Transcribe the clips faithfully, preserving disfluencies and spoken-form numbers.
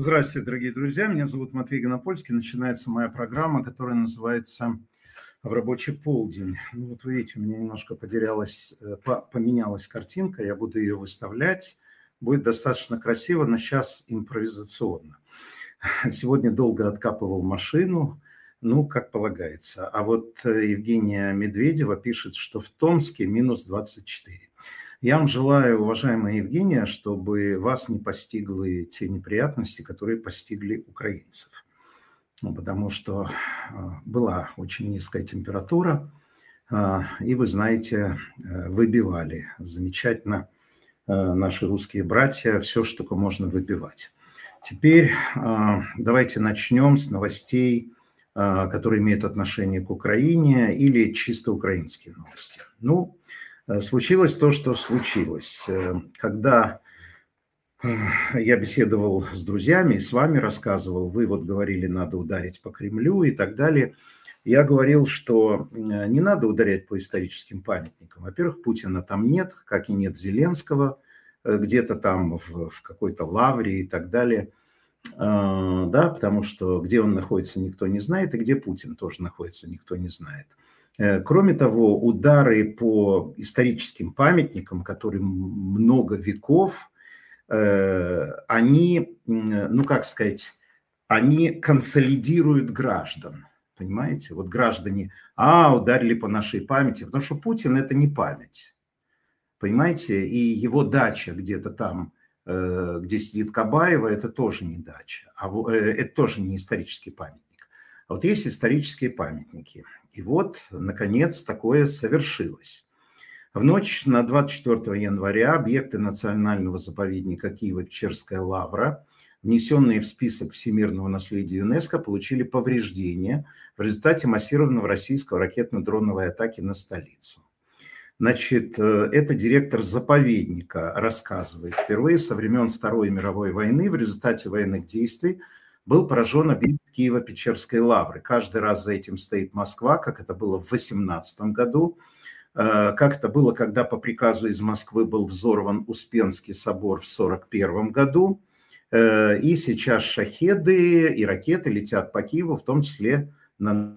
Здравствуйте, дорогие друзья. Меня зовут Матвей Гонопольский. Начинается моя программа, которая называется «В рабочий полдень». Ну, вот вы видите, у меня немножко потерялась, э, по- поменялась картинка. Я буду ее выставлять. Будет достаточно красиво, но сейчас импровизационно. Сегодня долго откапывал машину, ну, как полагается. А вот э, Евгения Медведева пишет, что в Томске минус двадцать четыре. Я вам желаю, уважаемая Евгения, чтобы вас не постигли те неприятности, которые постигли украинцев. Ну, потому что а, была очень низкая температура, а, и, вы знаете, э, выбивали замечательно э, наши русские братья все, что только можно выбивать. Теперь а, давайте начнем с новостей, а, которые имеют отношение к Украине, или чисто украинские новости. Ну, э, случилось то, что случилось. Э, Когда э, я беседовал с друзьями и с вами рассказывал, вы вот говорили, надо ударить по Кремлю и так далее. Я говорил, что э, не надо ударять по историческим памятникам. Во-первых, Путина там нет, как и нет Зеленского, э, где-то там в, в какой-то лавре и так далее. А, Да, потому что где он находится, никто не знает, и где Путин тоже находится, никто не знает. Э, Кроме того, удары по историческим памятникам, которым много веков, э, они, м, ну как сказать, они консолидируют граждан. Понимаете? Вот граждане, а, ударили по нашей памяти, потому что Путин – это не память. Понимаете? И его дача где-то там, э, где сидит Кабаева, это тоже не дача, а во- э, это тоже не исторический памятник. А вот есть исторические памятники. И вот, наконец, такое совершилось. В ночь на двадцать четвёртого января объекты национального заповедника Киево-Печерская лавра, внесенные в список всемирного наследия ЮНЕСКО, получили повреждения в результате массированного российского ракетно-дроновой атаки на столицу. Значит, э, это директор заповедника рассказывает. Впервые со времен Второй мировой войны в результате военных действий был поражен объект Киево-Печерской лавры. Каждый раз за этим стоит Москва, как это было в восемнадцатом году, э, как это было, когда по приказу из Москвы был взорван Успенский собор в сорок первом году. Э, И сейчас шахеды и ракеты летят по Киеву, в том числе на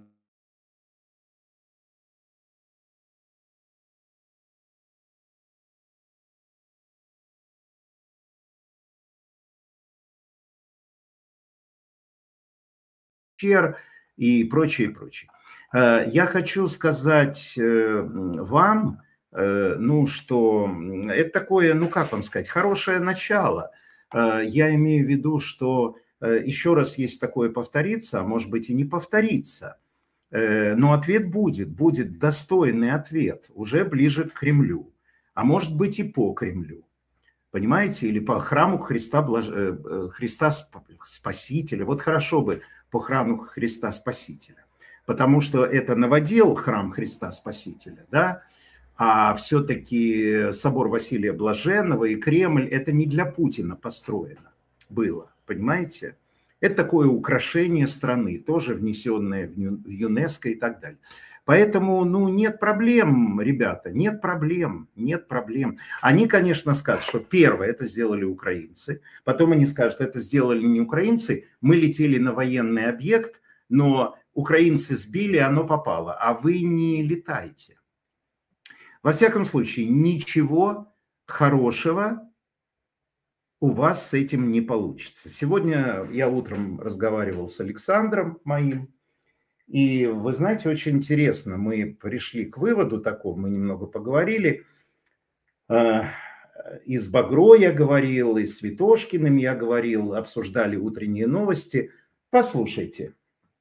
Чер и прочее, и прочее. Э, Я хочу сказать э, вам, э, ну, что м, это такое, ну, как вам сказать, хорошее начало. Э, Я имею в виду, что э, еще раз, если такое повторится, а может быть и не повторится, э, но ответ будет, будет достойный ответ, уже ближе к Кремлю, а может быть и по Кремлю. Понимаете, или по храму Христа, Блаж... э, э, Христа Сп- Спасителя. Вот хорошо бы по храму Христа Спасителя, потому что это новодел храм Христа Спасителя, да, а все-таки собор Василия Блаженного и Кремль – это не для Путина построено было, понимаете? Это такое украшение страны, тоже внесенное в Ю- в ЮНЕСКО и так далее. Поэтому, ну, нет проблем, ребята, нет проблем, нет проблем. Они, конечно, скажут, что первое, это сделали украинцы, потом они скажут, это сделали не украинцы, мы летели на военный объект, но украинцы сбили, оно попало, а вы не летаете. Во всяком случае, ничего хорошего у вас с этим не получится. Сегодня я утром разговаривал с Александром моим, и вы знаете, очень интересно, мы пришли к выводу такому, мы немного поговорили. Э, И с Багро я говорил, и с Витошкиным я говорил, обсуждали утренние новости. Послушайте,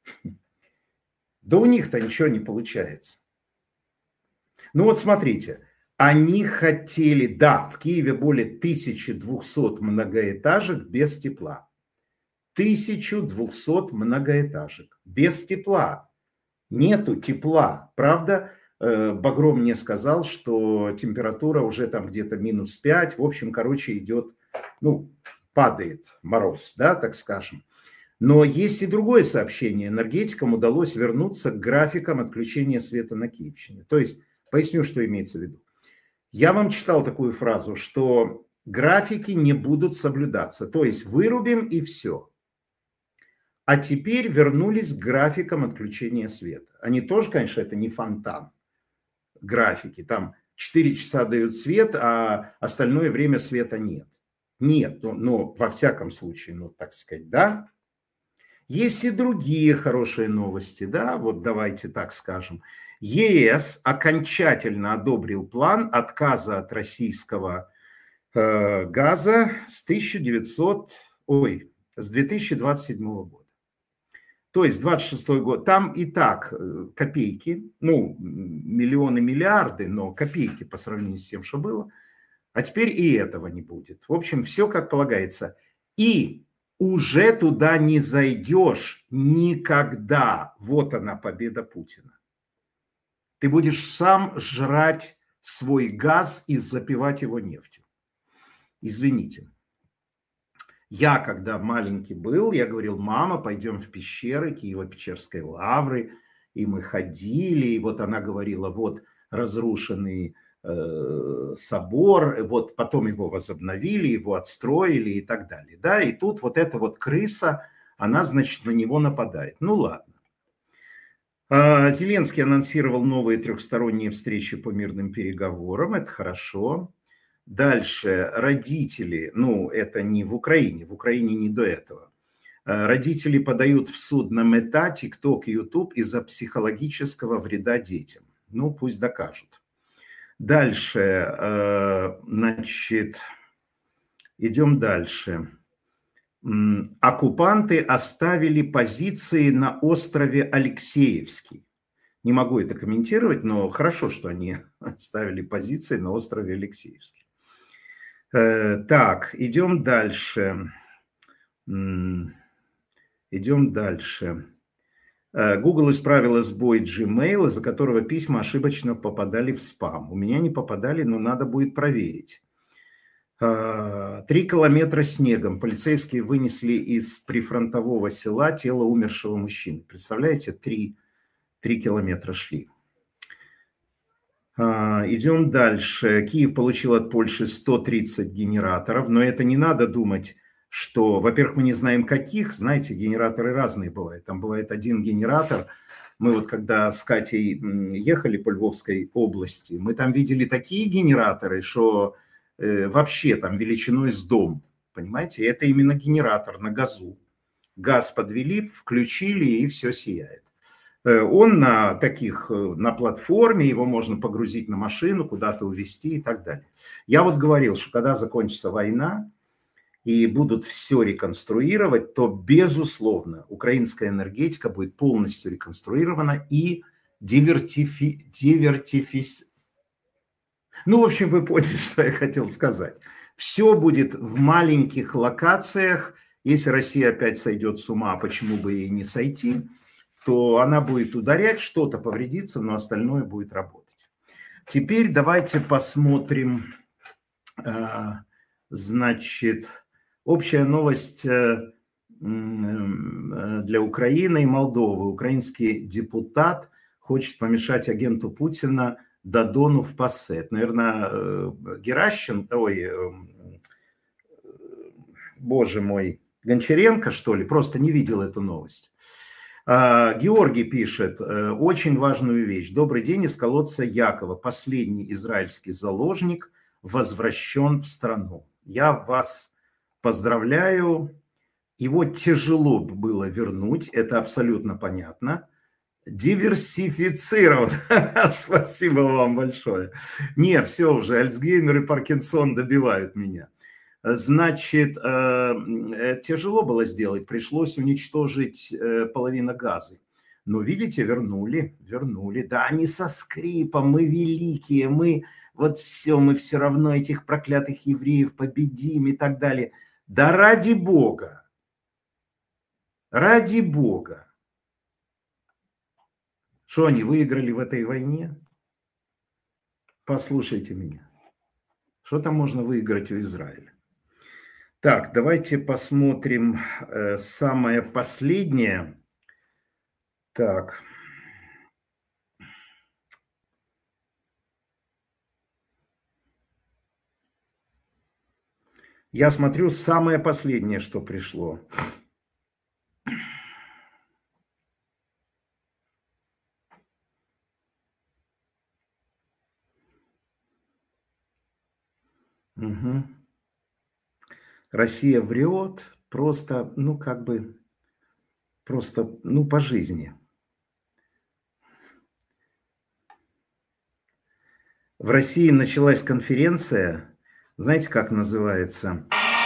да у них-то ничего не получается. Ну вот смотрите, они хотели, да, в Киеве более тысячи двухсот многоэтажек без тепла. тысяча двести многоэтажек без тепла. Нету тепла. Правда, э, Багро мне сказал, что температура уже там где-то минус пять. В общем, короче, идет, ну, падает мороз, да, так скажем. Но есть и другое сообщение. Энергетикам удалось вернуться к графикам отключения света на Киевщине. То есть, поясню, что имеется в виду. Я вам читал такую фразу, что графики не будут соблюдаться. То есть, вырубим и все. А теперь вернулись к графикам отключения света. Они тоже, конечно, это не фонтан. Графики. Там четыре часа дают свет, а остальное время света нет. Нет, но, но во всяком случае, ну, так сказать, да. Есть и другие хорошие новости, да, вот давайте так скажем. ЕС окончательно одобрил план отказа от российского э, газа с тысяча девятьсот, ой, с две тысячи двадцать седьмого года. То есть двадцать шестой год, там и так копейки, ну, миллионы, миллиарды, но копейки по сравнению с тем, что было. А теперь и этого не будет. В общем, все как полагается. И уже туда не зайдешь никогда. Вот она, победа Путина. Ты будешь сам жрать свой газ и запивать его нефтью. Извините. Я, когда маленький был, я говорил: мама, пойдем в пещеры Киево-Печерской лавры. И мы ходили, и вот она говорила: вот разрушенный э, собор, вот потом его возобновили, его отстроили и так далее. Да, и тут вот эта вот крыса, она, значит, на него нападает. Ну ладно. Зеленский анонсировал новые трехсторонние встречи по мирным переговорам, это хорошо. Дальше родители, ну это не в Украине, в Украине не до этого. Родители подают в суд на Мета, ТикТок и Ютуб из-за психологического вреда детям. Ну пусть докажут. Дальше, значит, идем дальше. Оккупанты оставили позиции на острове Алексеевский. Не могу это комментировать, но хорошо, что они оставили позиции на острове Алексеевский. Так, идем дальше. Идем дальше. Google исправила сбой Gmail, из-за которого письма ошибочно попадали в спам. У меня не попадали, но надо будет проверить. Три километра снегом. Полицейские вынесли из прифронтового села тело умершего мужчины. Представляете, три, три километра шли. Идем дальше. Киев получил от Польши сто тридцать генераторов, но это не надо думать, что, во-первых, мы не знаем каких, знаете, генераторы разные бывают. Там бывает один генератор. Мы вот когда с Катей ехали по Львовской области, мы там видели такие генераторы, что э, вообще там величиной с дом, понимаете? Это именно генератор на газу. Газ подвели, включили, и все сияет. Он на таких, на платформе, его можно погрузить на машину, куда-то увезти и так далее. Я вот говорил, что когда закончится война и будут все реконструировать, то, безусловно, украинская энергетика будет полностью реконструирована и дивертифи... дивертифис... Ну, в общем, вы поняли, что я хотел сказать. Все будет в маленьких локациях. Если Россия опять сойдет с ума, почему бы ей не сойти, то она будет ударять, что-то повредится, но остальное будет работать. Теперь давайте посмотрим, значит, общая новость для Украины и Молдовы. Украинский депутат хочет помешать агенту Путина Дадону в ПАСЕ. Это, наверное, Геращенко, ой, боже мой, Гончаренко, что ли? Просто не видел эту новость. Георгий пишет очень важную вещь. Добрый день, из колодца Якова. Последний израильский заложник возвращен в страну. Я вас поздравляю. Его тяжело было вернуть, это абсолютно понятно. Диверсифицирован. Спасибо вам большое. Не, все уже, Альцгеймер и Паркинсон добивают меня. Значит, тяжело было сделать, пришлось уничтожить половину газа. Но, видите, вернули, вернули. Да, они со скрипом, мы великие, мы вот все, мы все равно этих проклятых евреев победим и так далее. Да ради Бога, ради Бога. Что они выиграли в этой войне? Послушайте меня. Что там можно выиграть у Израиля? Так, давайте посмотрим э, самое последнее. Так. Я смотрю самое последнее, что пришло. Угу. Россия врет просто, ну, как бы, просто, ну, по жизни. В России началась конференция, знаете, как называется?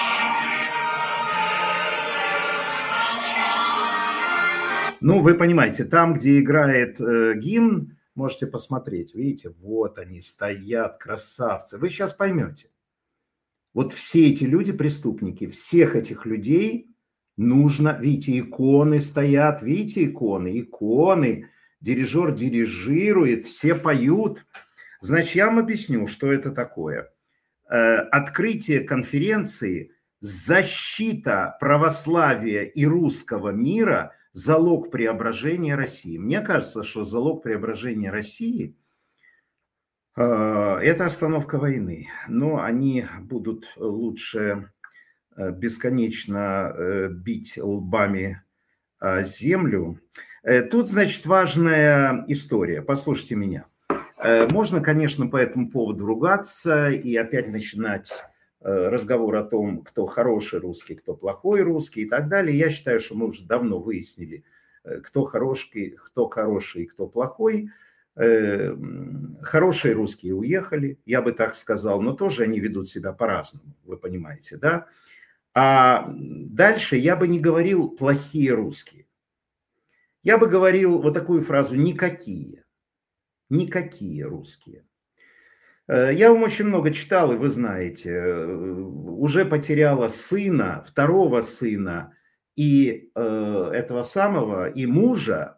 Ну, вы понимаете, там, где играет э, гимн, можете посмотреть. Видите, вот они стоят, красавцы. Вы сейчас поймете. Вот все эти люди преступники, всех этих людей нужно, видите, иконы стоят, видите, иконы, иконы, дирижер дирижирует, все поют. Значит, я вам объясню, что это такое. Э, открытие конференции «Защита православия и русского мира. Залог преображения России». Мне кажется, что залог преображения России – это остановка войны. Но они будут лучше бесконечно бить лбами землю. Тут, значит, важная история. Послушайте меня. Можно, конечно, по этому поводу ругаться и опять начинать разговор о том, кто хороший русский, кто плохой русский и так далее. Я считаю, что мы уже давно выяснили, кто хороший, кто хороший и кто плохой. Хорошие русские уехали, я бы так сказал, но тоже они ведут себя по-разному, вы понимаете, да? А дальше я бы не говорил плохие русские. Я бы говорил вот такую фразу «никакие». Никакие русские. Я вам очень много читал, и вы знаете, уже потеряла сына, второго сына и э, этого самого, и мужа,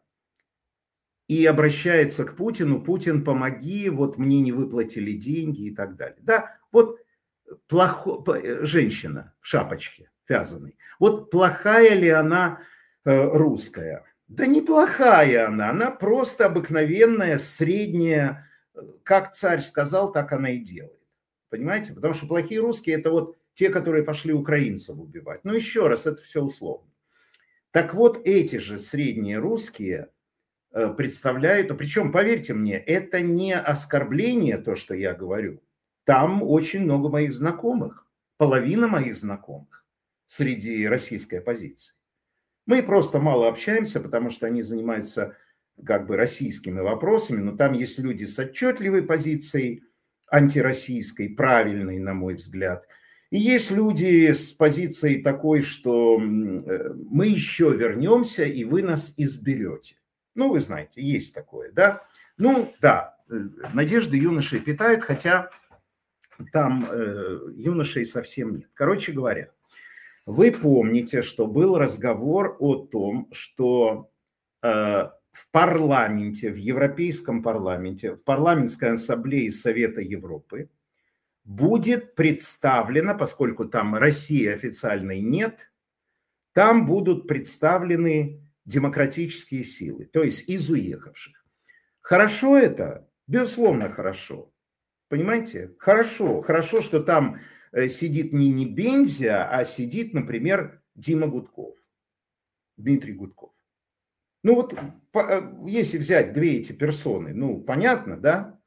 и обращается к Путину: Путин, помоги, вот мне не выплатили деньги и так далее. Да, вот плохо, женщина в шапочке вязаной, вот плохая ли она э, русская? Да неплохая она, она просто обыкновенная, средняя, как царь сказал, так она и делает. Понимаете? Потому что плохие русские – это вот те, которые пошли украинцев убивать. Ну, еще раз, это все условно. Так вот, эти же средние русские представляют, причем, поверьте мне, это не оскорбление, то, что я говорю. Там очень много моих знакомых, половина моих знакомых среди российской оппозиции. Мы просто мало общаемся, потому что они занимаются как бы российскими вопросами, но там есть люди с отчетливой позицией, антироссийской, правильной, на мой взгляд. И есть люди с позицией такой, что мы еще вернемся, и вы нас изберете. Ну, вы знаете, есть такое, да? Ну, да, надежды юношей питают, хотя там э, юношей совсем нет. Короче говоря, вы помните, что был разговор о том, что э, в парламенте, в Европейском парламенте, в парламентской ассамблее Совета Европы будет представлено, поскольку там России официальной нет, там будут представлены демократические силы, то есть из уехавших. Хорошо это? Безусловно, хорошо. Понимаете? Хорошо. Хорошо, что там сидит не, не Бензя, а сидит, например, Дима Гудков, Дмитрий Гудков. Ну вот, если взять две эти персоны, ну, понятно, да?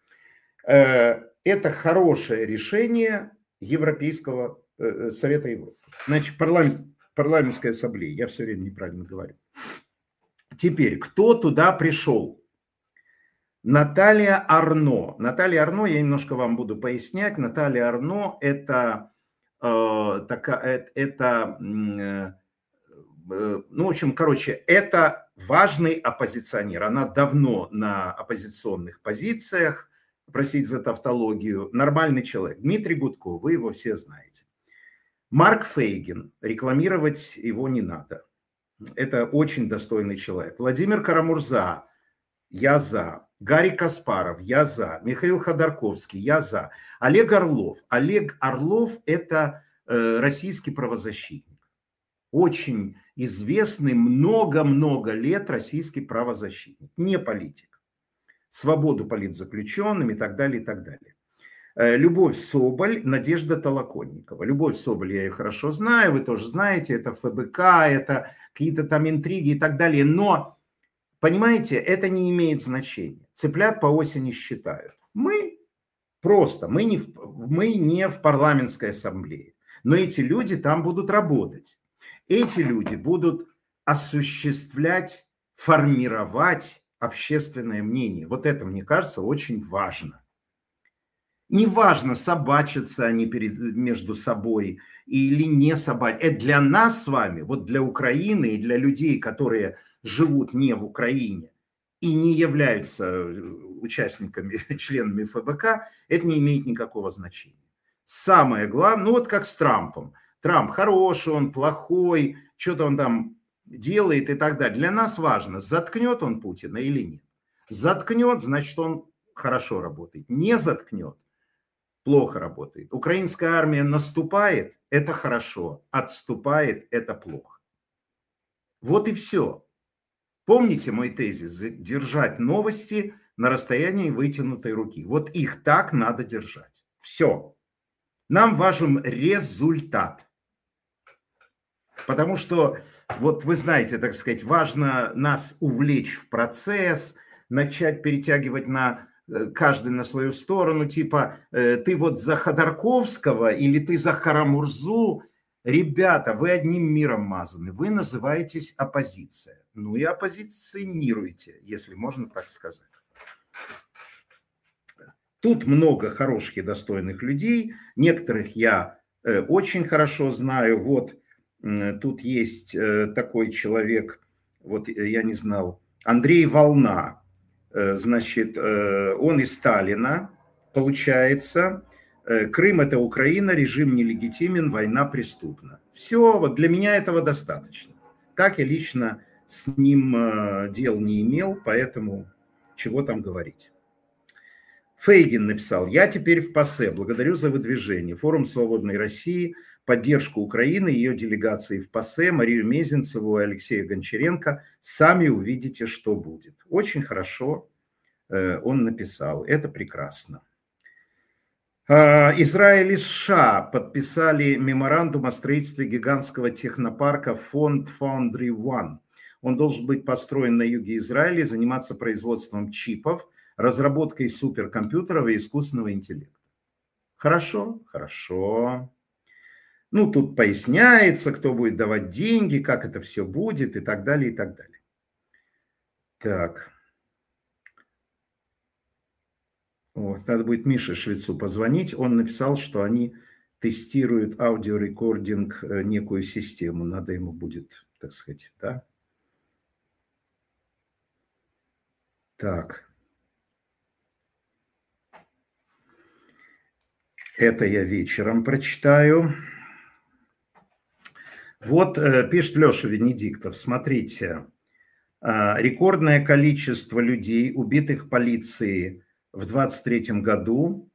Это хорошее решение Европейского Совета Европы. Значит, парламент, парламентская ассамблея, я все время неправильно говорю. Теперь, кто туда пришел? Наталья Арно. Наталья Арно, я немножко вам буду пояснять. Наталья Арно это, э, такая, это э, э, ну, в общем, короче, это важный оппозиционер. Она давно на оппозиционных позициях, простите за тавтологию, нормальный человек. Дмитрий Гудков, вы его все знаете. Марк Фейгин, рекламировать его не надо. Это очень достойный человек. Владимир Карамурза, я за. Гарри Каспаров, я за. Михаил Ходорковский, я за. Олег Орлов. Олег Орлов – это э, российский правозащитник. Очень известный, много-много лет российский правозащитник. Не политик. Свободу политзаключенным и так далее, и так далее. Э, Любовь Соболь, Надежда Толоконникова. Любовь Соболь, я ее хорошо знаю, вы тоже знаете, это эф бэ ка, это какие-то там интриги и так далее. Но, понимаете, это не имеет значения. Цыплят по осени считают. Мы Просто мы не, в, мы не в парламентской ассамблее, но эти люди там будут работать. Эти люди будут осуществлять, формировать общественное мнение. Вот это, мне кажется, очень важно. Неважно, собачатся они перед, между собой или не собачатся. Это для нас с вами, вот для Украины и для людей, которые живут не в Украине и не являются участниками, членами эф бэ ка, это не имеет никакого значения. Самое главное, ну вот как с Трампом. Трамп хороший, он плохой, что-то он там делает и так далее. Для нас важно, заткнет он Путина или нет. Заткнет, значит, он хорошо работает. Не заткнет, плохо работает. Украинская армия наступает, это хорошо. Отступает, это плохо. Вот и все. Помните мой тезис? Держать новости на расстоянии вытянутой руки. Вот их так надо держать. Все. Нам важен результат. Потому что, вот вы знаете, так сказать, важно нас увлечь в процесс, начать перетягивать на каждый на свою сторону, типа ты вот за Ходорковского или ты за Карамурзу. Ребята, вы одним миром мазаны, вы называетесь оппозиция. Ну и оппозиционируйте, если можно так сказать. Тут много хороших и достойных людей, некоторых я очень хорошо знаю. Вот тут есть такой человек, вот я не знал, Андрей Волна. Значит, он из Сталина, получается. Крым – это Украина, режим нелегитимен, война преступна. Все, вот для меня этого достаточно. Так я лично с ним дел не имел, поэтому чего там говорить. Фейгин написал: я теперь в ПАСЕ, благодарю за выдвижение. Форум Свободной России, поддержку Украины, ее делегации в ПАСЕ, Марию Мезенцеву и Алексея Гончаренко. Сами увидите, что будет. Очень хорошо он написал, это прекрасно. Израиль и США подписали меморандум о строительстве гигантского технопарка Фонд Foundry One. Он должен быть построен на юге Израиля и заниматься производством чипов, разработкой суперкомпьютеров и искусственного интеллекта. Хорошо, хорошо. Ну, тут поясняется, кто будет давать деньги, как это все будет и так далее, и так далее. Так. Вот, надо будет Мише Швецу позвонить. Он написал, что они тестируют аудиорекординг, некую систему. Надо ему будет, так сказать, да. Так. Это я вечером прочитаю. Вот пишет Леша Венедиктов. Смотрите. Рекордное количество людей, убитых полицией в двадцать третьем году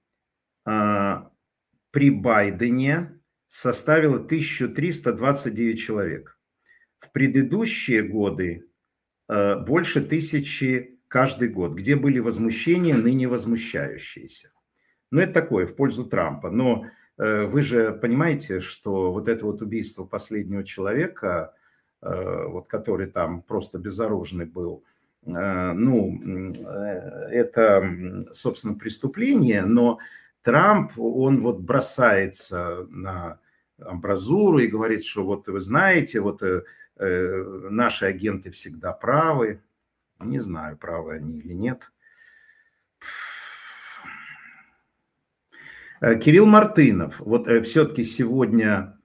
при Байдене составило тысячу триста двадцать девять человек. В предыдущие годы больше тысячи каждый год, где были возмущения, ныне возмущающиеся. Ну, это такое, в пользу Трампа. Но вы же понимаете, что вот это вот убийство последнего человека, вот, который там просто безоружный был, ну, это, собственно, преступление, но Трамп, он вот бросается на амбразуру и говорит, что вот вы знаете, вот наши агенты всегда правы. Не знаю, правы они или нет. Кирилл Мартынов, вот все-таки сегодня...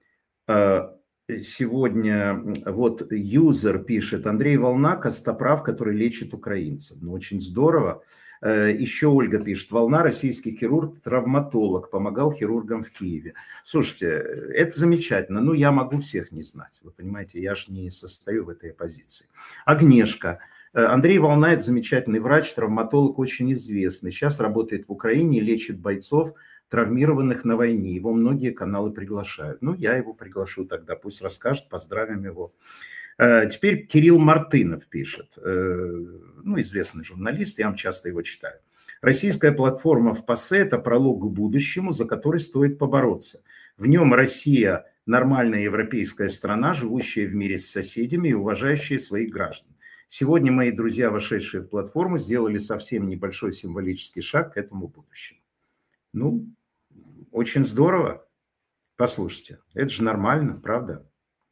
Сегодня вот юзер пишет: Андрей Волна, костоправ, который лечит украинцев. Ну, очень здорово. Еще Ольга пишет: Волна, российский хирург, травматолог, помогал хирургам в Киеве. Слушайте, это замечательно. Ну, я могу всех не знать. Вы понимаете, я же не состою в этой позиции. Агнешка. Андрей Волна – это замечательный врач, травматолог, очень известный. Сейчас работает в Украине, лечит бойцов, травмированных на войне. Его многие каналы приглашают. Ну, я его приглашу тогда, пусть расскажет, поздравим его. Теперь Кирилл Мартынов пишет, ну, известный журналист, я вам часто его читаю. Российская платформа в ПАСЕ – это пролог к будущему, за который стоит побороться. В нем Россия – нормальная европейская страна, живущая в мире с соседями и уважающая своих граждан. Сегодня мои друзья, вошедшие в платформу, сделали совсем небольшой символический шаг к этому будущему. Ну, очень здорово. Послушайте, это же нормально, правда?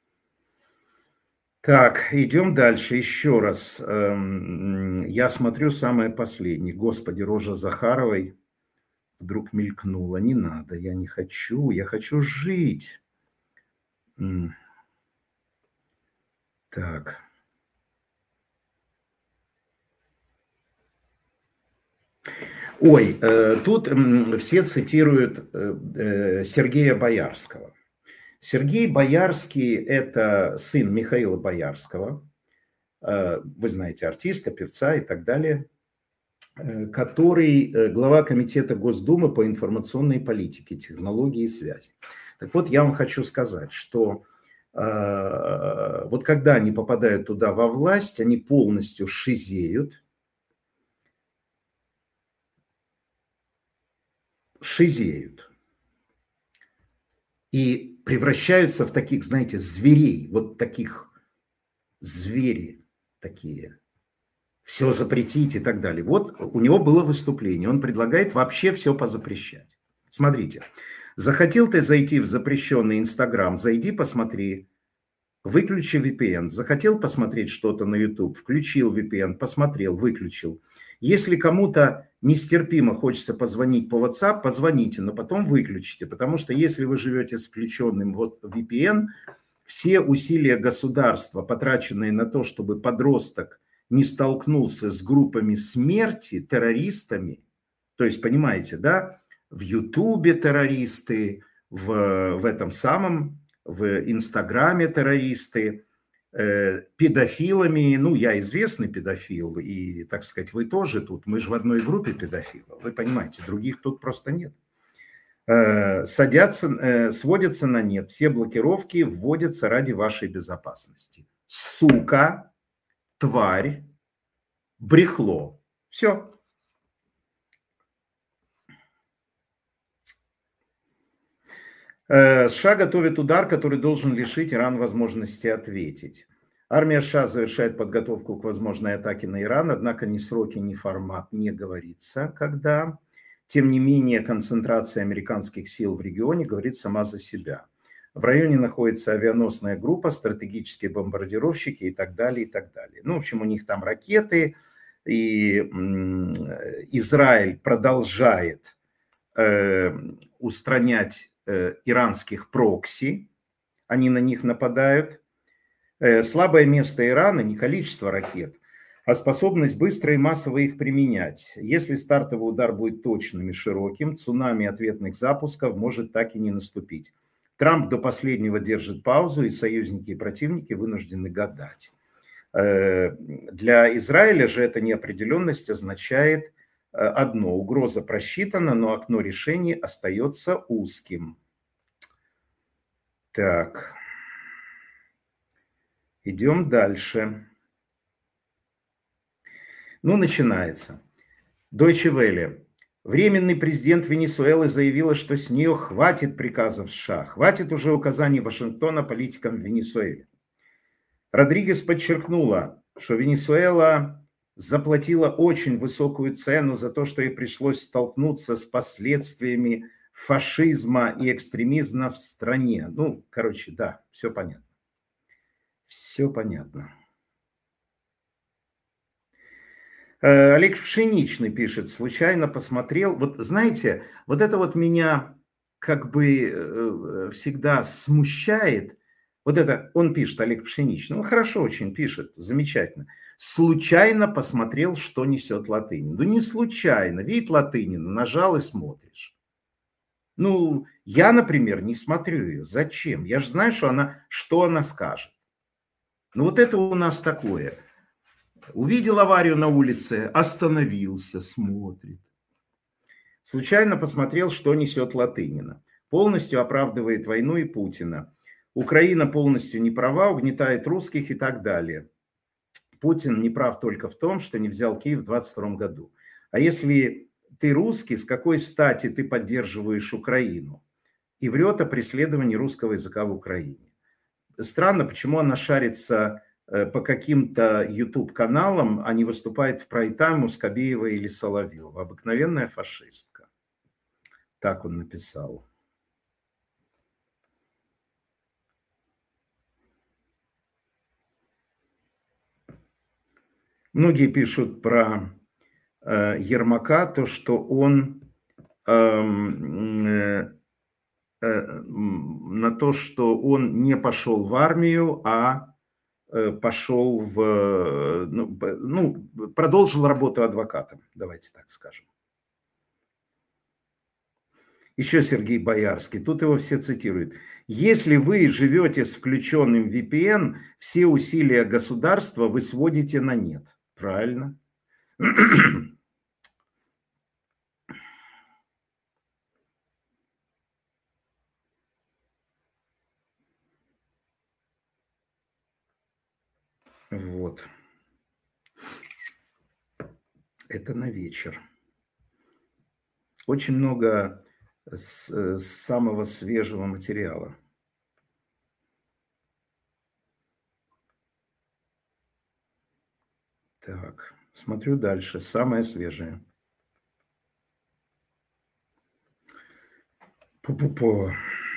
Так, идем дальше. Еще раз. Эм, Я смотрю самое последнее. Господи, рожа Захаровой вдруг мелькнула. Не надо, я не хочу, я хочу жить. М, Так. Ой, э, тут м, все цитируют э, э, Сергея Боярского. Сергей Боярский – это сын Михаила Боярского, э, вы знаете, артиста, певца и так далее, э, который э, глава Комитета Госдумы по информационной политике, технологии и связи. Так вот, я вам хочу сказать, что э, вот когда они попадают туда во власть, они полностью шизеют, шизеют и превращаются в таких, знаете, зверей, вот таких звери такие. Все запретить и так далее. Вот у него было выступление, он предлагает вообще все позапрещать. Смотрите, захотел ты зайти в запрещенный Инстаграм, зайди, посмотри, выключи ви пи эн. Захотел посмотреть что-то на YouTube, включил ви пи эн, посмотрел, выключил. Если кому-то нестерпимо хочется позвонить по WhatsApp, позвоните, но потом выключите, потому что если вы живете с включенным вот ви пи эн, все усилия государства, потраченные на то, чтобы подросток не столкнулся с группами смерти, террористами, то есть, понимаете, да, в Ютубе террористы, в, в этом самом, в Инстаграме террористы, э, педофилами, ну, я известный педофил, и, так сказать, вы тоже тут, мы же в одной группе педофилов, вы понимаете, других тут просто нет. Э, садятся, э, сводятся на нет, все блокировки вводятся ради вашей безопасности. Сука, тварь, брехло. Все. США готовит удар, который должен лишить Иран возможности ответить. Армия США завершает подготовку к возможной атаке на Иран, однако ни сроки, ни формат не говорится, когда. Тем не менее, концентрация американских сил в регионе говорит сама за себя. В районе находится авианосная группа, стратегические бомбардировщики и так далее, и так далее. Ну, в общем, у них там ракеты, и Израиль продолжает э, устранять э, иранских прокси, они на них нападают. Э, слабое место Ирана не количество ракет, а способность быстро и массово их применять. Если стартовый удар будет точным и широким, цунами ответных запусков может так и не наступить. Трамп до последнего держит паузу, и союзники и противники вынуждены гадать. Для Израиля же эта неопределенность означает одно: угроза просчитана, но окно решений остается узким. Так, идем дальше. Ну, начинается. Deutsche Welle. Временный президент Венесуэлы заявила, что с нее хватит приказов США, хватит уже указаний Вашингтона политикам в Венесуэле. Родригес подчеркнула, что Венесуэла заплатила очень высокую цену за то, что ей пришлось столкнуться с последствиями фашизма и экстремизма в стране. Ну, короче, да, все понятно. Все понятно. Олег Пшеничный пишет, случайно посмотрел. Вот знаете, вот это вот меня как бы всегда смущает. Вот это он пишет, Олег Пшеничный. Он хорошо очень пишет, замечательно. Случайно посмотрел, что несет Латынин. Ну не случайно. Видит Латынина, нажал и смотришь. Ну, я, например, не смотрю ее. Зачем? Я же знаю, что она, что она скажет. Ну вот это у нас такое. Увидел аварию на улице, остановился, смотрит. Случайно посмотрел, что несет Латынина. Полностью оправдывает войну и Путина. Украина полностью не права, угнетает русских и так далее. Путин не прав только в том, что не взял Киев в двадцать втором году. А если ты русский, с какой стати ты поддерживаешь Украину? И врет о преследовании русского языка в Украине. Странно, почему она шарится по каким-то YouTube-каналам, а не выступает в прайм-тайм у Скобеева или Соловьева. Обыкновенная фашистка. Так он написал. Многие пишут про э, Ермака, то, что он эм, э, э, на то, что он не пошел в армию, а э, пошел в, ну, ну, продолжил работу адвокатом, давайте так скажем. Еще Сергей Боярский, тут его все цитируют. Если вы живете с включенным ви пи эн, все усилия государства вы сводите на нет. Правильно. Вот. Это на вечер. Очень много с, самого свежего материала. Так, смотрю дальше. Самое свежее. Пу-пу-пу.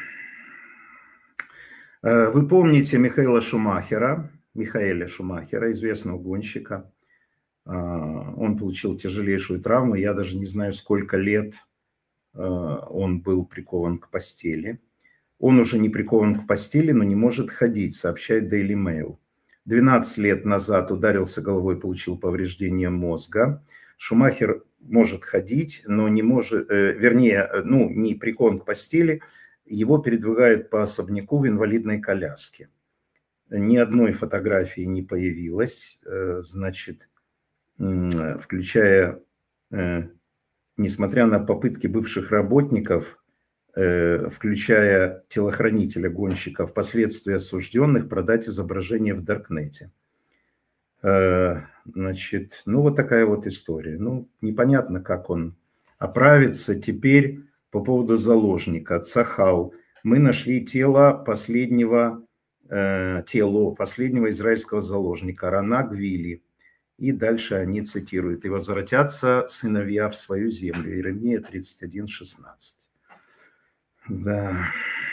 Вы помните Михаила Шумахера, Михаэля Шумахера, известного гонщика. Он получил тяжелейшую травму. Я даже не знаю, сколько лет он был прикован к постели. Он уже не прикован к постели, но не может ходить, сообщает Daily Mail. двенадцать лет назад ударился головой, получил повреждение мозга. Шумахер может ходить, но не может, э, вернее, ну, не прикован к постели. Его передвигают по особняку в инвалидной коляске. Ни одной фотографии не появилось, э, значит, э, включая, э, несмотря на попытки бывших работников, э, включая телохранителя гонщика, впоследствии осужденных, продать изображение в Даркнете. Э, значит, ну вот такая вот история. Ну, непонятно, как он оправится. Теперь по поводу заложника. Цахал. Мы нашли тело последнего, э, тело последнего израильского заложника, Рана Гвили. И дальше они цитируют. И возвратятся сыновья в свою землю. Иеремия тридцать один шестнадцать. Да.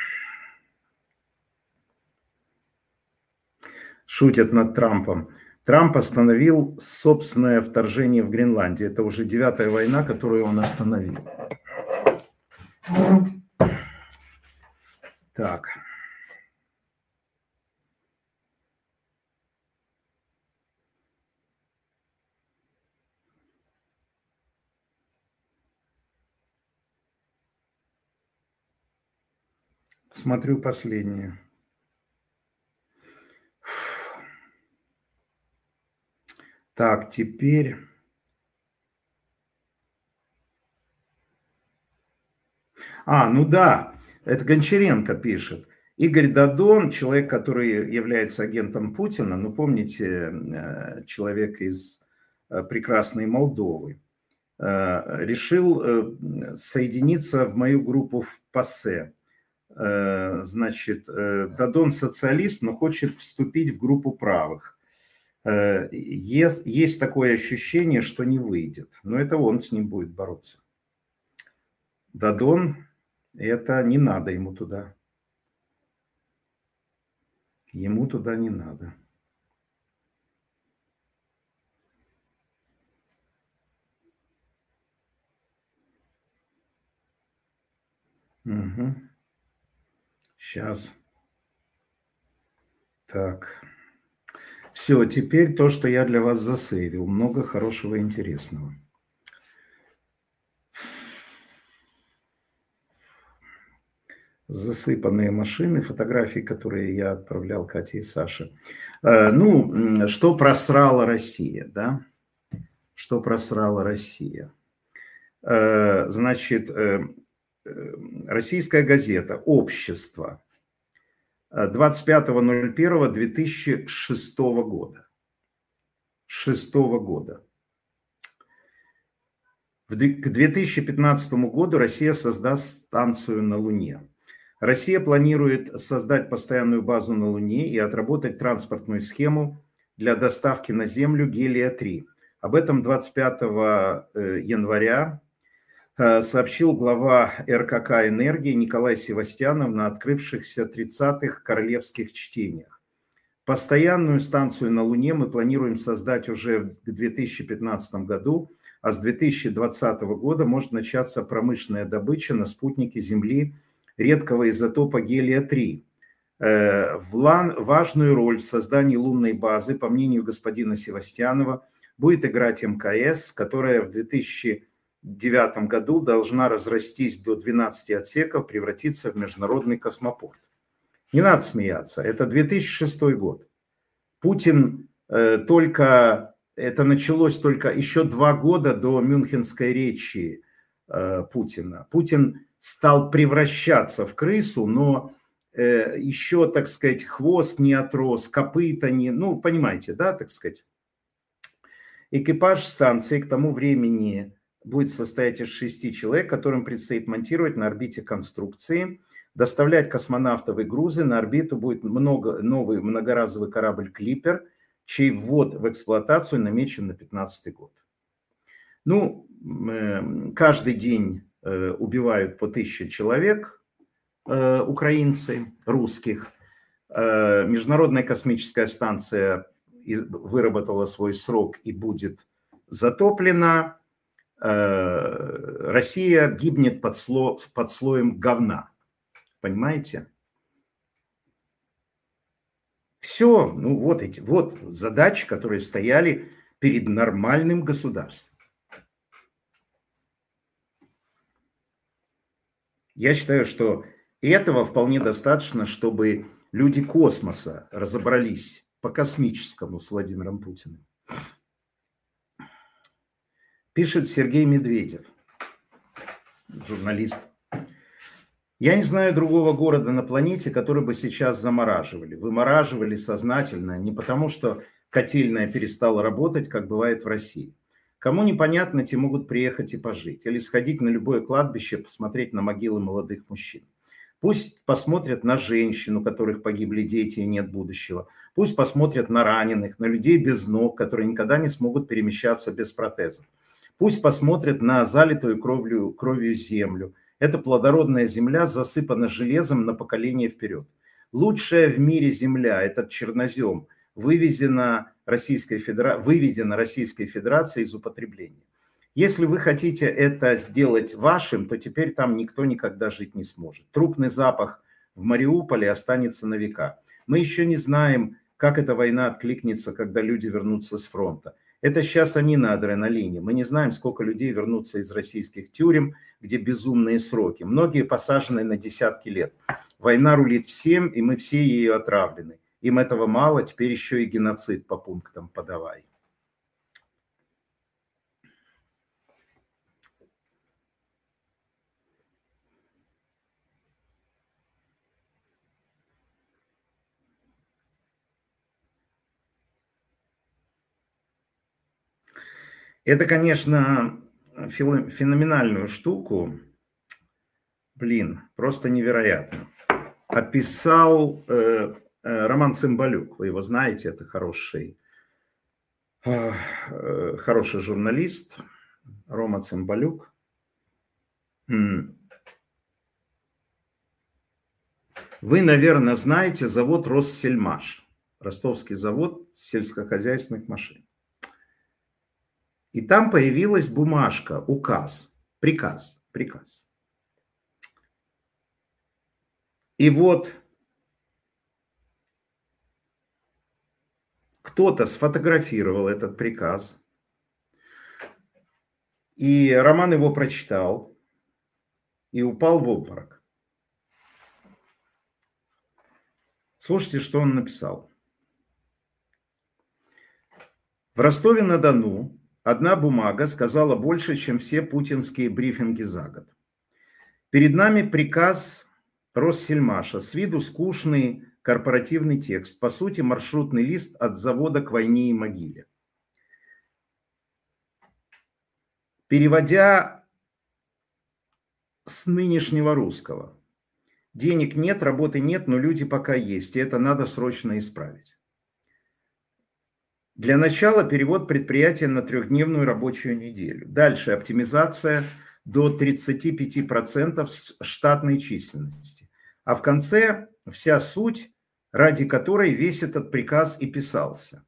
Шутят над Трампом. Трамп остановил собственное вторжение в Гренландию. Это уже девятая война, которую он остановил. Так. Смотрю последнее. Так, теперь... А, ну да, это Гончаренко пишет. Игорь Дадон, человек, который является агентом Путина, ну, помните, человек из прекрасной Молдовы, решил соединиться в мою группу в ПАСЕ. Значит, Дадон социалист, но хочет вступить в группу правых. Есть, есть такое ощущение, что не выйдет. Но это он с ним будет бороться. Дадон, это не надо ему туда. Ему туда не надо. Угу. Сейчас. Так. Все, теперь то, что я для вас засейвил. Много хорошего и интересного. Засыпанные машины, фотографии, которые я отправлял Кате и Саше. Ну, что просрала Россия, да? Что просрала Россия? Значит, российская газета «Общество», двадцать пятого ноль первого две тысячи шестого года. Шестого года. К две тысячи пятнадцатому году Россия создаст станцию на Луне. Россия планирует создать постоянную базу на Луне и отработать транспортную схему для доставки на Землю гелия три. Об этом двадцать пятого января сообщил глава эр ка ка «Энергия» Николай Севастьянов на открывшихся тридцатых королевских чтениях. Постоянную станцию на Луне мы планируем создать уже к две тысячи пятнадцатому году, а с две тысячи двадцатого года может начаться промышленная добыча на спутнике Земли редкого изотопа гелия три. Важную роль в создании лунной базы, по мнению господина Севастьянова, будет играть эм ка эс, которая в две тысячи девятом году должна разрастись до двенадцати отсеков, превратиться в международный космопорт. Не надо смеяться, это две тысячи шестой год. Путин э, только, это началось только еще два года до мюнхенской речи э, Путина. Путин стал превращаться в крысу, но э, еще, так сказать, хвост не отрос, копыта не, ну, понимаете, да, так сказать. Экипаж станции к тому времени будет состоять из шести человек, которым предстоит монтировать на орбите конструкции, доставлять космонавтов и грузы. На орбиту будет много, новый многоразовый корабль «Клиппер», чей ввод в эксплуатацию намечен на пятнадцатый год. Ну, каждый день убивают по тысяче человек украинцы, русских. Международная космическая станция выработала свой срок и будет затоплена. Россия гибнет под, сло, под слоем говна. Понимаете? Все, ну вот эти, вот задачи, которые стояли перед нормальным государством. Я считаю, что этого вполне достаточно, чтобы люди космоса разобрались по космическому с Владимиром Путиным. Пишет Сергей Медведев, журналист. Я не знаю другого города на планете, который бы сейчас замораживали. Вымораживали сознательно, не потому что котельная перестала работать, как бывает в России. Кому непонятно, те могут приехать и пожить. Или сходить на любое кладбище, посмотреть на могилы молодых мужчин. Пусть посмотрят на женщин, у которых погибли дети и нет будущего. Пусть посмотрят на раненых, на людей без ног, которые никогда не смогут перемещаться без протезов. Пусть посмотрят на залитую кровью, кровью землю. Эта плодородная земля засыпана железом на поколение вперед. Лучшая в мире земля, этот чернозем, вывезена Российской Федера... выведена Российской Федерацией из употребления. Если вы хотите это сделать вашим, то теперь там никто никогда жить не сможет. Трупный запах в Мариуполе останется на века. Мы еще не знаем, как эта война откликнется, когда люди вернутся с фронта. Это сейчас они на адреналине. Мы не знаем, сколько людей вернутся из российских тюрем, где безумные сроки. Многие посажены на десятки лет. Война рулит всем, и мы все ею отравлены. Им этого мало, теперь еще и геноцид по пунктам подавай. Это, конечно, феноменальную штуку, блин, просто невероятно, описал э, э, Роман Цымбалюк. Вы его знаете, это хороший, э, э, хороший журналист, Рома Цымбалюк. Вы, наверное, знаете завод «Россельмаш», ростовский завод сельскохозяйственных машин. И там появилась бумажка, указ, приказ, приказ. И вот кто-то сфотографировал этот приказ, и Роман его прочитал и упал в обморок. Слушайте, что он написал. В Ростове-на-Дону одна бумага сказала больше, чем все путинские брифинги за год. Перед нами приказ Россельмаша. С виду скучный корпоративный текст. По сути, маршрутный лист от завода к войне и могиле. Переводя с нынешнего русского. Денег нет, работы нет, но люди пока есть. И это надо срочно исправить. Для начала перевод предприятия на трехдневную рабочую неделю. Дальше оптимизация до тридцати пяти процентов штатной численности. А в конце вся суть, ради которой весь этот приказ и писался.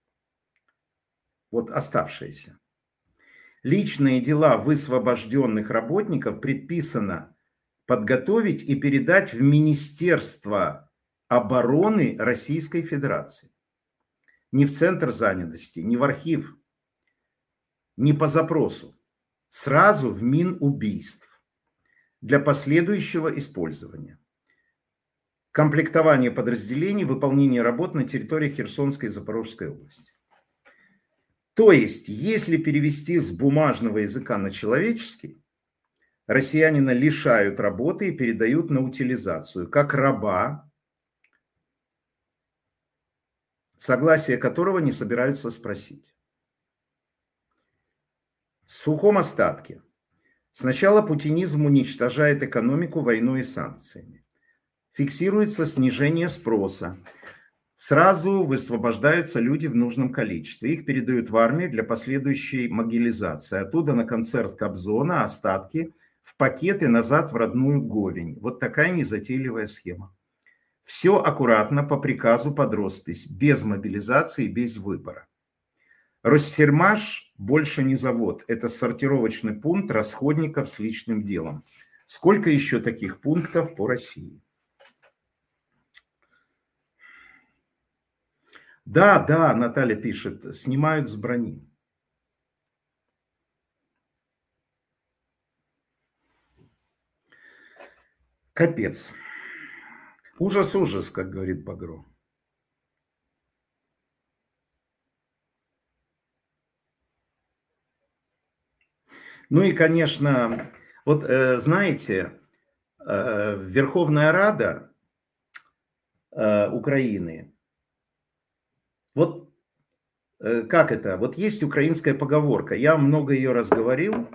Вот оставшиеся. Личные дела высвобожденных работников предписано подготовить и передать в Министерство обороны Российской Федерации. Не в Центр занятости, не в архив, не по запросу. Сразу в Минубийств для последующего использования. Комплектование подразделений, выполнение работ на территории Херсонской и Запорожской области. То есть, если перевести с бумажного языка на человеческий, россиянина лишают работы и передают на утилизацию, как раба, согласие которого не собираются спросить. В сухом остатке. Сначала путинизм уничтожает экономику войной и санкциями. Фиксируется снижение спроса. Сразу высвобождаются люди в нужном количестве. Их передают в армию для последующей могилизации. Оттуда на концерт Кобзона остатки в пакеты назад в родную Говень. Вот такая незатейливая схема. Все аккуратно по приказу под роспись, без мобилизации, без выбора. Россельмаш больше не завод. Это сортировочный пункт расходников с личным делом. Сколько еще таких пунктов по России? Да, да, Наталья пишет, снимают с брони. Капец. Ужас, ужас, как говорит Багро. Ну и, конечно, вот э, знаете, э, Верховная Рада э, Украины, вот э, как это, вот есть украинская поговорка, я много ее раз говорил,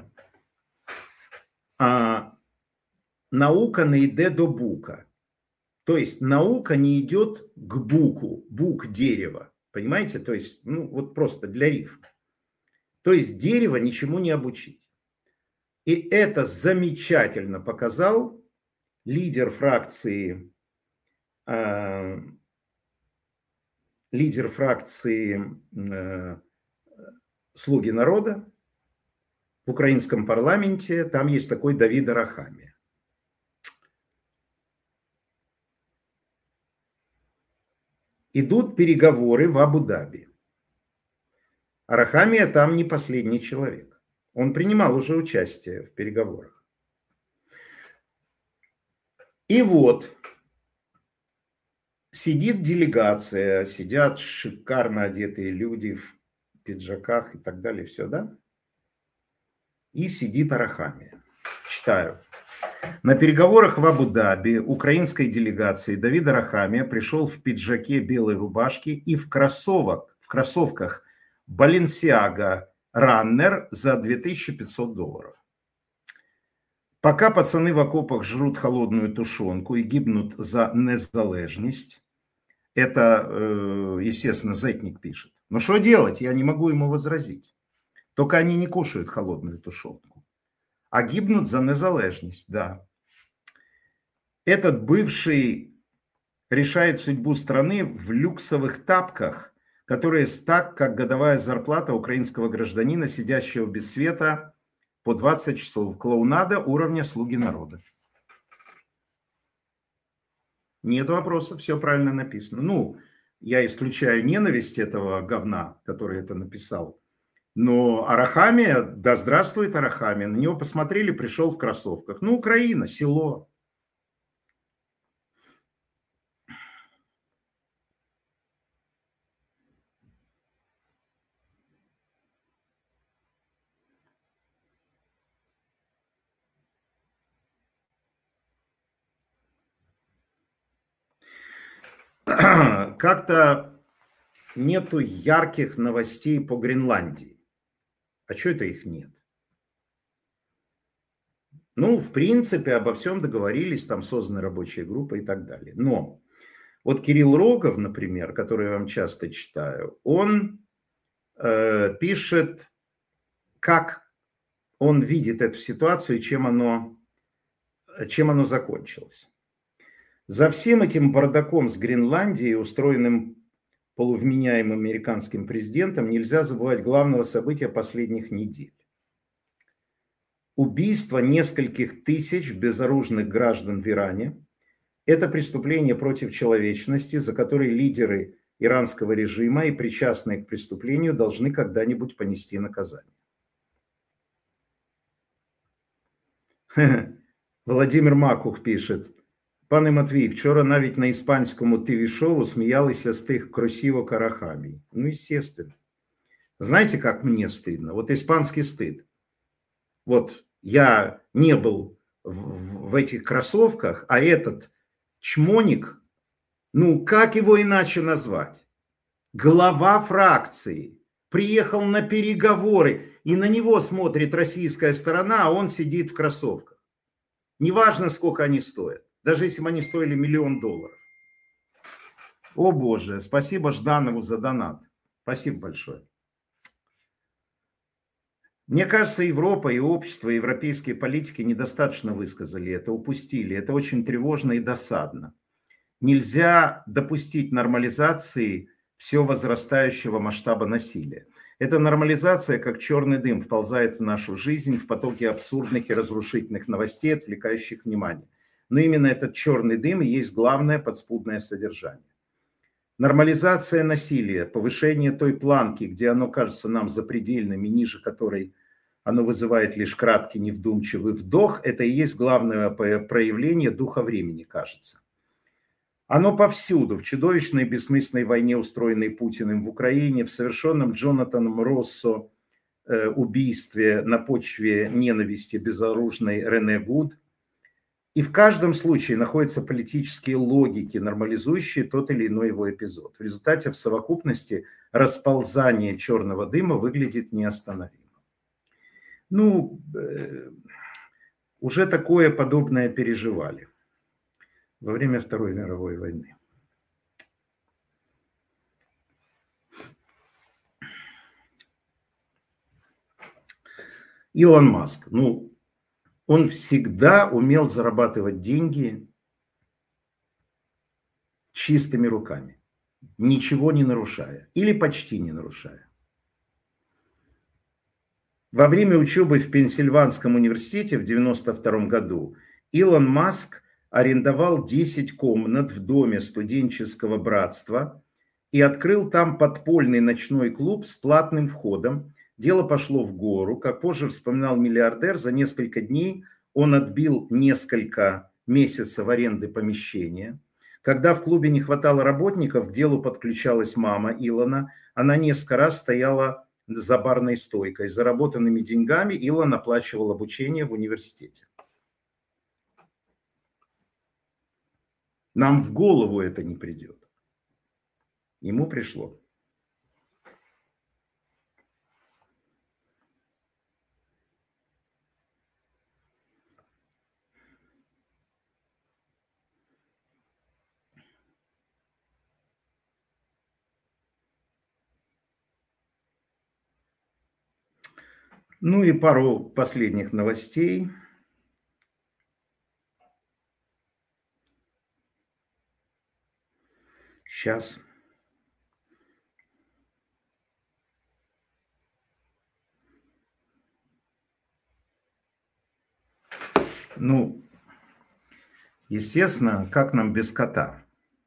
а, наука не идет до бука. То есть наука не идет к буку, бук дерево, понимаете, то есть, ну вот просто для рифма. То есть дерево ничему не обучить. И это замечательно показал лидер фракции, э, лидер фракции э, «Слуги народа» в украинском парламенте. Там есть такой Давид Арахамия. Идут переговоры в Абу-Даби. Арахамия там не последний человек. Он принимал уже участие в переговорах. И вот сидит делегация, сидят шикарно одетые люди в пиджаках и так далее, все, да? И сидит Арахамия. Читаю. На переговорах в Абу-Даби украинской делегации Давид Арахамия пришел в пиджаке, белой рубашке и в, кроссовок, в кроссовках Balenciaga Раннер за две тысячи пятьсот долларов. Пока пацаны в окопах жрут холодную тушенку и гибнут за незалежность, это, естественно, Зетник пишет. Но что делать? Я не могу ему возразить. Только они не кушают холодную тушенку, а гибнут за незалежность, да. Этот бывший решает судьбу страны в люксовых тапках, которые так, как годовая зарплата украинского гражданина, сидящего без света по двадцать часов. Клоунада уровня «Слуги народа». Нет вопросов, все правильно написано. Ну, я исключаю ненависть этого говна, который это написал. Но Арахамия, да здравствует Арахамия, на него посмотрели, пришел в кроссовках. Ну, Украина, село. Как-то нету ярких новостей по Гренландии. А что это их нет? Ну, в принципе, обо всем договорились, там созданы рабочие группы и так далее. Но вот Кирилл Рогов, например, который я вам часто читаю, он э, пишет, как он видит эту ситуацию и чем оно, чем оно закончилось. За всем этим бардаком с Гренландией, устроенным полувменяемым американским президентом, нельзя забывать главного события последних недель. Убийство нескольких тысяч безоружных граждан в Иране – это преступление против человечности, за которое лидеры иранского режима и причастные к преступлению должны когда-нибудь понести наказание. Владимир Макух пишет: Пане Матвій, вчора навіть на іспанському ТВ-шоу смеялись з тих красиво карахамий. Ну, естественно. Знаете, как мне стыдно? Вот испанский стыд. Вот я не был в, в этих кроссовках, а этот чмоник, ну, как его иначе назвать? Глава фракции приехал на переговоры, и на него смотрит российская сторона, а он сидит в кроссовках. Неважно, сколько они стоят. Даже если бы они стоили миллион долларов. О боже, спасибо Жданову за донат. Спасибо большое. Мне кажется, Европа и общество, и европейские политики недостаточно высказали это, упустили. Это очень тревожно и досадно. Нельзя допустить нормализации все возрастающего масштаба насилия. Эта нормализация, как черный дым, вползает в нашу жизнь в потоке абсурдных и разрушительных новостей, отвлекающих внимание. Но именно этот черный дым и есть главное подспудное содержание. Нормализация насилия, повышение той планки, где оно кажется нам запредельным и ниже которой оно вызывает лишь краткий невдумчивый вдох, это и есть главное проявление духа времени, кажется. Оно повсюду, в чудовищной бессмысленной войне, устроенной Путиным в Украине, в совершенном Джонатаном Россо э, убийстве на почве ненависти безоружной Рене Гуд. И в каждом случае находятся политические логики, нормализующие тот или иной его эпизод. В результате, в совокупности, расползание черного дыма выглядит неостановимо. Ну, э, уже такое подобное переживали во время Второй мировой войны. Илон Маск, ну, он всегда умел зарабатывать деньги чистыми руками, ничего не нарушая или почти не нарушая. Во время учебы в Пенсильванском университете в девяносто втором году Илон Маск арендовал десять комнат в доме студенческого братства и открыл там подпольный ночной клуб с платным входом. Дело пошло в гору. Как позже вспоминал миллиардер, за несколько дней он отбил несколько месяцев аренды помещения. Когда в клубе не хватало работников, к делу подключалась мама Илона. Она несколько раз стояла за барной стойкой. Заработанными деньгами Илон оплачивал обучение в университете. Нам в голову это не придет. Ему пришло. Ну и пару последних новостей. Сейчас. Ну, естественно, как нам без кота?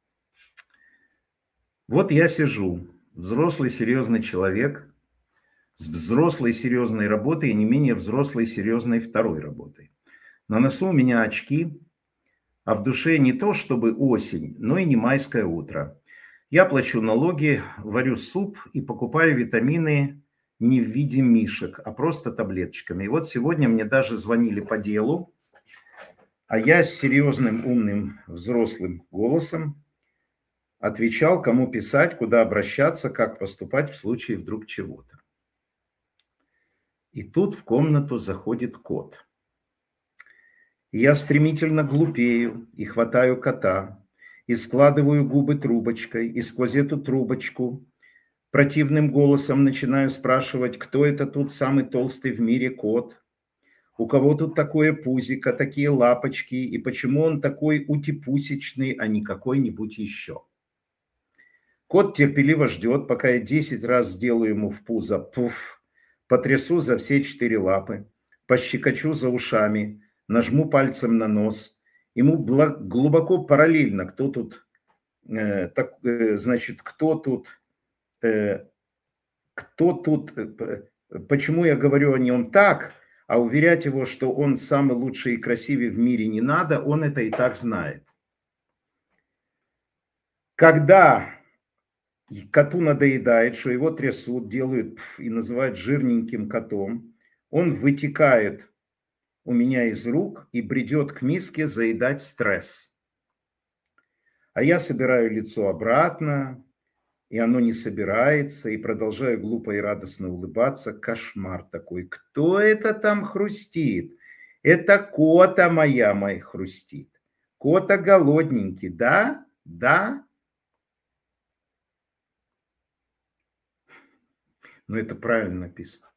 Вот я сижу, взрослый серьезный человек, с взрослой серьезной работой и не менее взрослой серьезной второй работой. На носу у меня очки, а в душе не то чтобы осень, но и не майское утро. Я плачу налоги, варю суп и покупаю витамины не в виде мишек, а просто таблеточками. И вот сегодня мне даже звонили по делу, а я с серьезным, умным, взрослым голосом отвечал, кому писать, куда обращаться, как поступать в случае вдруг чего-то. И тут в комнату заходит кот. Я стремительно глупею и хватаю кота, и складываю губы трубочкой, и сквозь эту трубочку противным голосом начинаю спрашивать, кто это тут самый толстый в мире кот. у кого тут такое пузико, такие лапочки, и почему он такой утипусечный, а не какой-нибудь еще. Кот терпеливо ждет, пока я десять раз сделаю ему в пузо пуф, потрясу за все четыре лапы, пощекочу за ушами, нажму пальцем на нос. Ему глубоко параллельно, кто тут, э, так, э, значит, кто тут, э, кто тут, э, почему я говорю о нем так, а уверять его, что он самый лучший и красивый в мире не надо, он это и так знает. Когда коту надоедает, что его трясут, делают пф, и называют жирненьким котом, он вытекает у меня из рук и бредет к миске заедать стресс. А я собираю лицо обратно, и оно не собирается, и продолжаю глупо и радостно улыбаться. Кошмар такой. Кто это там хрустит? Это кота моя, мой хрустит. Кота голодненький, да? Да? Но это правильно написано.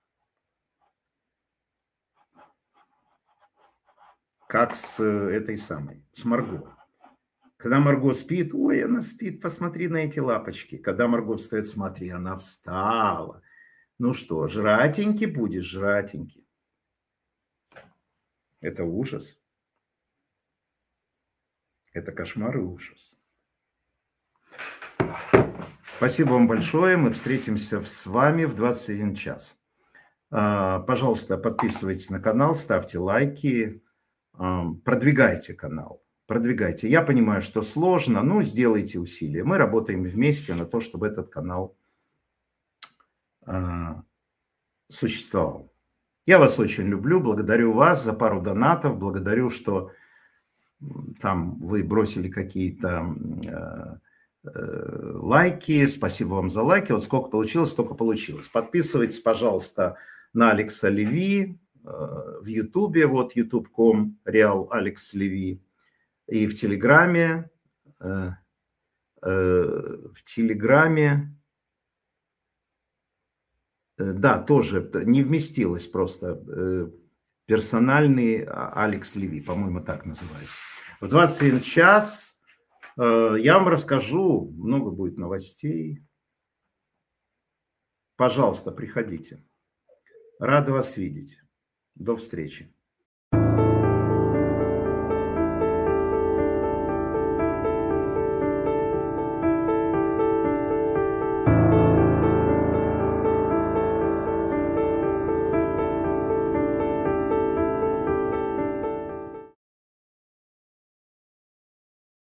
Как с этой самой, с Марго. Когда Марго спит, ой, она спит, посмотри на эти лапочки. Когда Марго встает, смотри, она встала. Ну что, жратенький будешь, жратенький. Это ужас. Это кошмар и ужас. Спасибо вам большое. Мы встретимся с вами в двадцать один час. Пожалуйста, подписывайтесь на канал, ставьте лайки, продвигайте канал. Продвигайте. Я понимаю, что сложно, но сделайте усилия. Мы работаем вместе на то, чтобы этот канал существовал. Я вас очень люблю, благодарю вас за пару донатов, благодарю, что там вы бросили какие-то лайки. Спасибо вам за лайки. Вот сколько получилось, столько получилось. Подписывайтесь, пожалуйста, на Алекса Леви в Ютубе. Вот ютуб точка ком реал Алекс Леви. И в Телеграме. В Телеграме. Да, тоже не вместилось просто. Персональный Алекс Леви, по-моему, так называется. В двадцать один час я вам расскажу, много будет новостей. Пожалуйста, приходите. Рада вас видеть. До встречи.